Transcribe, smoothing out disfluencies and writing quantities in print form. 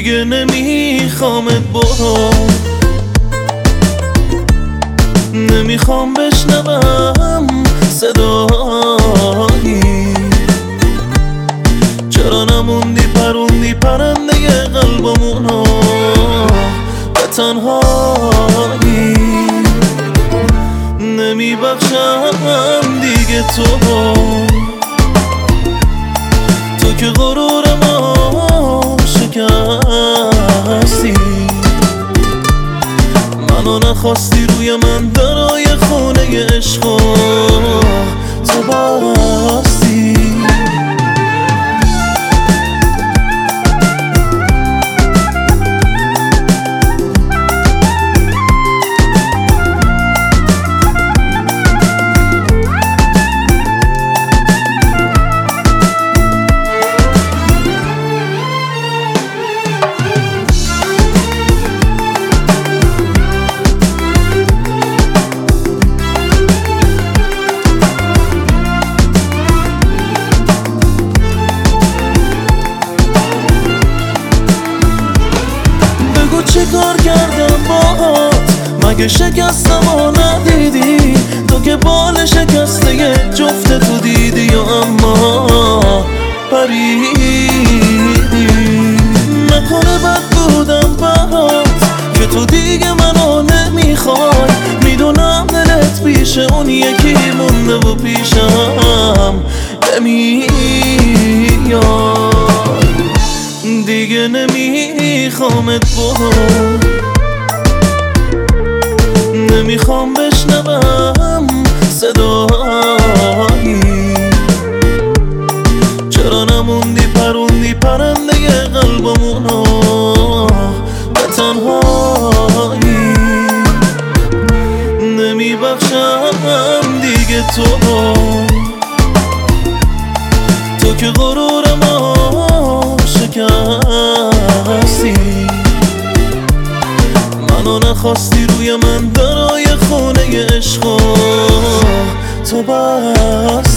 دیگه نمیخوامت برو، نمیخوام بشنوم صدایی. چرا نموندی پروندی پرنده قلبمونو به تنهایی. نمیبخشم دیگه تو که غرور ما شکستی. منو نخواستی روی من درای خونه عشقو تو بستی. چه کار کردم باهات مگه شکستم و ندیدی؟ تو که بال شکسته جفت تو دیدی یا اما پریدی. نکنه بد بودم برات که تو دیگه منو نمیخوای. میدونم دلت پیش اون یکی مونده و پیشم نمیاد. دیگه نمیخوامت برو، نمیخوام بشنوم صدایی. چرا نموندی پروندی پرنده قلبمونو به تنهایی. نمیبخشم دیگه تو که غرور ما شکستی. منو نخواستی روی من درای خونه عشقو تو بستی.